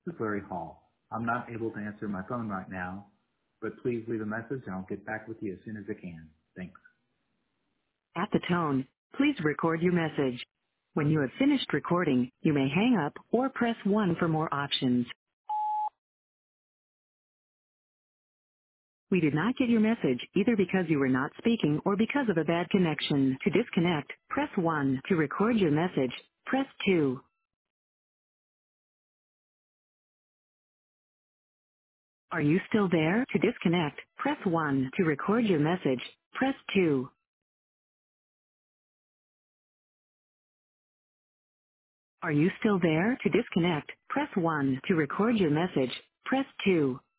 This is Larry Hall. I'm not able to answer my phone right now, but please leave a message and I'll get back with you as soon as I can. Thanks. At the tone, please record your message. When you have finished recording, you may hang up or press 1 for more options. We did not get your message either because you were not speaking or because of a bad connection. To disconnect, press 1. To record your message, press 2. Are you still there? To disconnect, press 1. To record your message, press 2. Are you still there? To disconnect, press 1. To record your message, press 2.